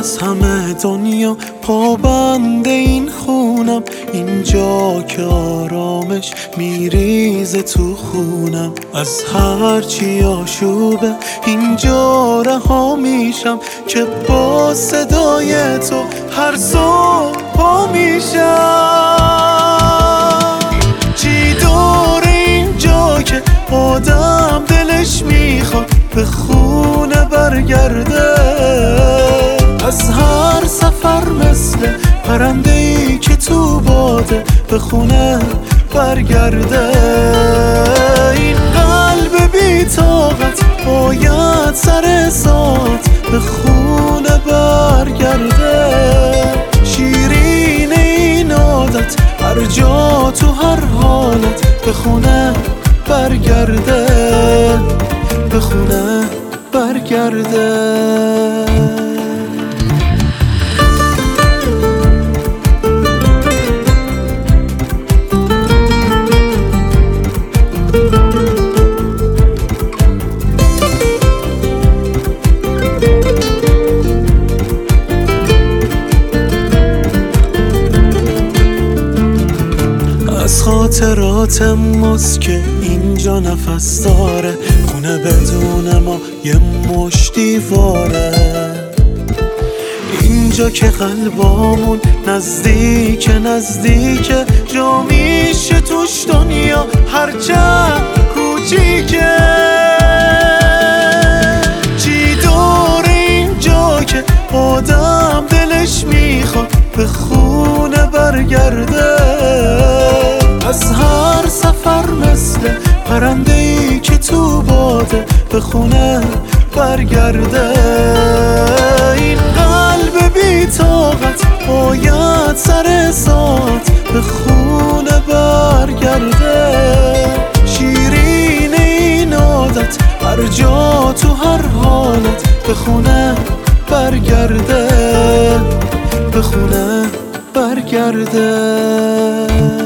از همه دنیا پابند این خونم، اینجا که آرامش میریزه تو خونم. از هرچی آشوبه اینجا رها میشم، که با صدای تو هر صبح پا میشم. چی دور اینجا که آدم دلش میخواد به خونه برگرده، از هر سفر مثل پرنده‌ای که تو باده به خونه برگرده. این قلب بی طاقت باید سر سات به خونه برگرده. شیرین این عادت هر جا تو هر حالت به خونه برگرده، به خونه برگرده. از خاطرات ماست که اینجا نفس داره، خونه بدون ما یه مشت دیواره. اینجا که قلبامون نزدیکه جا میشه توش دنیا هرچند کوچیکه. چی دور اینجا که آدم دلش میخواد به خونه برگرده، از هر سفر مثل پرنده‌ای که تو باده به خونه برگرده. این قلب بی طاقت باید سر سات به خونه برگرده. شیرین این عادت هر جا تو هر حالت به خونه برگرده، به خونه برگرده.